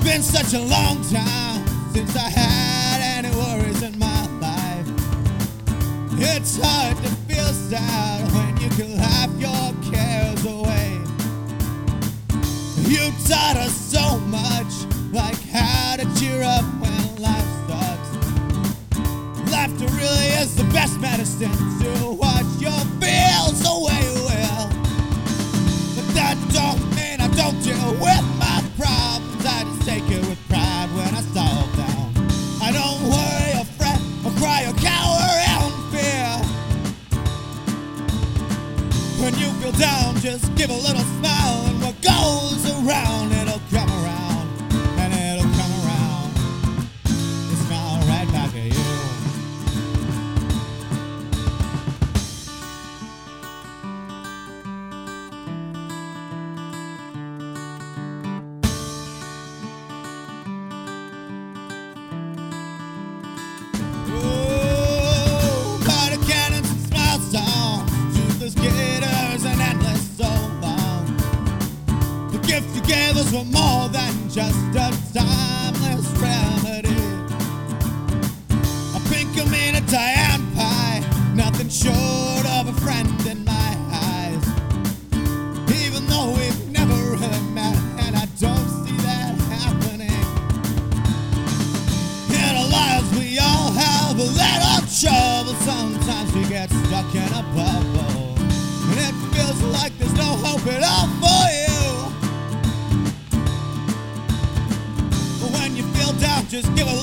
been such a long time since I had any worries in my life. It's hard to feel sad when you can laugh your cares away. You taught us so much, like how to cheer up when life sucks. Laughter really is the best medicine to watch your feels away with. But that don't mean I don't deal with my problems. I just take it with pride when I solve them. I don't worry or fret or cry or cower in fear. When you feel down, just give a little smile, and what goes around, it'll come around, and it'll come around. It's smile right back at you. Oh, party cannons and smile songs, toothless gators and endless so long. The gift you gave us were more than just a timeless remedy. A pink a Diane pie, nothing short of a friend in my eyes. Even though we've never really met, and I don't see that happening. In our lives we all have a little trouble. Sometimes we get stuck in a bubble, and it feels like there's no hope at all for you. But when you feel down, just give a